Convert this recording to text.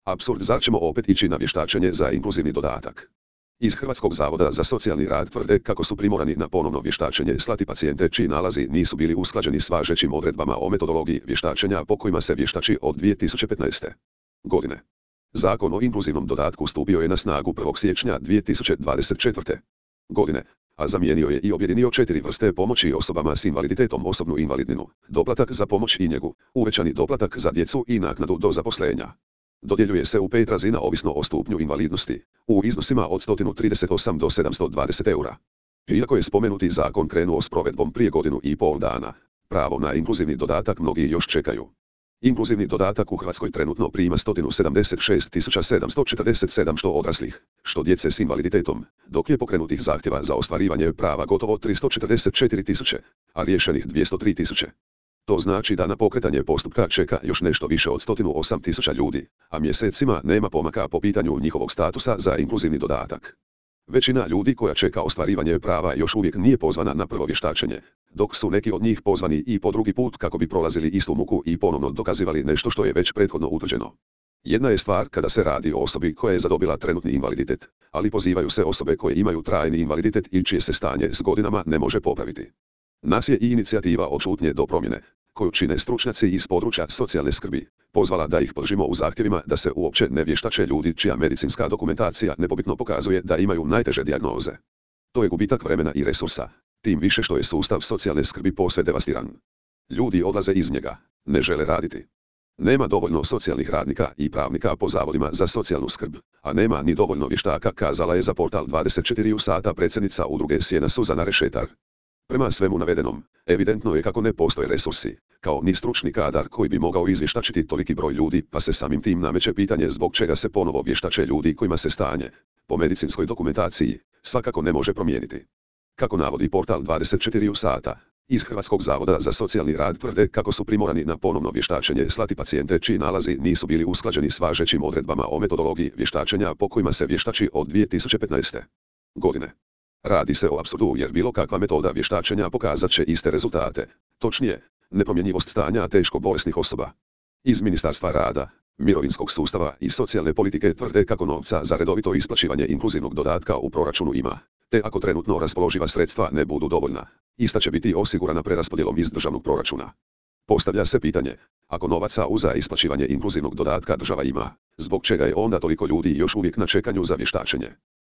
Apsurd, zar ćemo opet ići na vještačenje za inkluzivni dodatak? Iz Hrvatskog zavoda za socijalni rad tvrde kako su primorani na ponovno vještačenje slati pacijente čiji nalazi nisu bili usklađeni s važećim odredbama o metodologiji vještačenja po kojima se vještači od 2015. godine. Zakon o inkluzivnom dodatku stupio je na snagu 1. siječnja 2024. godine, a zamijenio je i objedinio 4 vrste pomoći osobama s invaliditetom: osobnu invalidninu, doplatak za pomoć i njegu, uvećani doplatak za djecu i naknadu do zaposlenja. Dodjeljuje se u 5 razina ovisno o stupnju invalidnosti, u iznosima od 138 do 720 eura. Iako je spomenuti zakon krenuo s provedbom prije 1,5 dana, pravo na inkluzivni dodatak mnogi još čekaju. Inkluzivni dodatak u Hrvatskoj trenutno prima 176.747 što odraslih, što djece s invaliditetom, dok je pokrenutih zahtjeva za ostvarivanje prava gotovo 344.000, a riješenih 203.000. To znači da na pokretanje postupka čeka još nešto više od 108.000 ljudi, a mjesecima nema pomaka po pitanju njihovog statusa za inkluzivni dodatak. Većina ljudi koja čeka ostvarivanje prava još uvijek nije pozvana na prvo vještačenje, dok su neki od njih pozvani i po drugi put kako bi prolazili istu muku i ponovno dokazivali nešto što je već prethodno utvrđeno. Jedna je stvar kada se radi o osobi koja je zadobila trenutni invaliditet, ali pozivaju se osobe koje imaju trajni invaliditet i čije se stanje s godinama ne može popraviti. Nas je i inicijativa od šutnje do promjene, koju čine stručnjaci iz područja socijalne skrbi, pozvala da ih podržimo u zahtjevima da se uopće ne vještače ljudi čija medicinska dokumentacija nepobitno pokazuje da imaju najteže dijagnoze. To je gubitak vremena i resursa, tim više što je sustav socijalne skrbi posve devastiran. Ljudi odlaze iz njega, ne žele raditi. Nema dovoljno socijalnih radnika i pravnika po zavodima za socijalnu skrb, a nema ni dovoljno vještaka, kazala je za portal 24 sata predsjednica udruge Sjena Suzana Rešetar. Prema svemu navedenom, evidentno je kako ne postoje resursi, kao ni stručni kadar koji bi mogao izvještačiti toliki broj ljudi, pa se samim tim nameće pitanje zbog čega se ponovo vještače ljudi kojima se stanje, po medicinskoj dokumentaciji, svakako ne može promijeniti. Kako navodi portal 24 sata, iz Hrvatskog zavoda za socijalni rad tvrde kako su primorani na ponovno vještačenje slati pacijente čiji nalazi nisu bili usklađeni s važećim odredbama o metodologiji vještačenja po kojima se vještači od 2015. godine. Radi se o apsurdu jer bilo kakva metoda vještačenja pokazat će iste rezultate, točnije, nepromjenjivost stanja teško bolesnih osoba. Iz Ministarstva rada, mirovinskog sustava i socijalne politike tvrde kako novca za redovito isplaćivanje inkluzivnog dodatka u proračunu ima, te ako trenutno raspoloživa sredstva ne budu dovoljna, ista će biti osigurana preraspodjelom iz državnog proračuna. Postavlja se pitanje, ako novaca za isplaćivanje inkluzivnog dodatka država ima, zbog čega je onda toliko ljudi još uvijek na čekanju za vještačenje?